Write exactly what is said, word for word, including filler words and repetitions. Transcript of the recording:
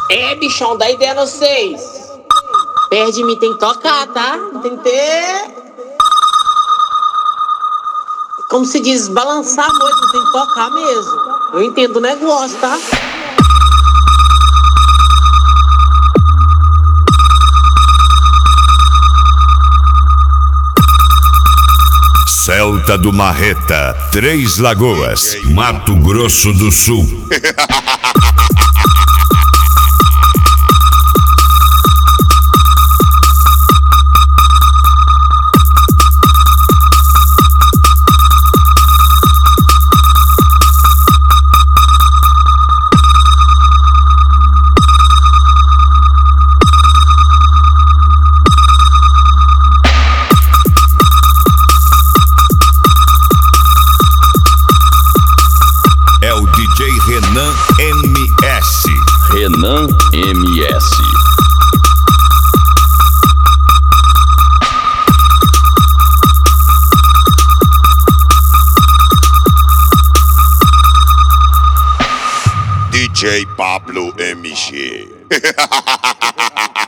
É, bichão, dá ideia a vocês. Perto de mim tem que tocar, tá? Tem que ter. Como se diz, balançar a noite, tem que tocar mesmo. Eu entendo o negócio, tá? Celta do Marreta, Três Lagoas, Mato Grosso do Sul. É o D J Renan M S. Renan M S. D J Pablo M G.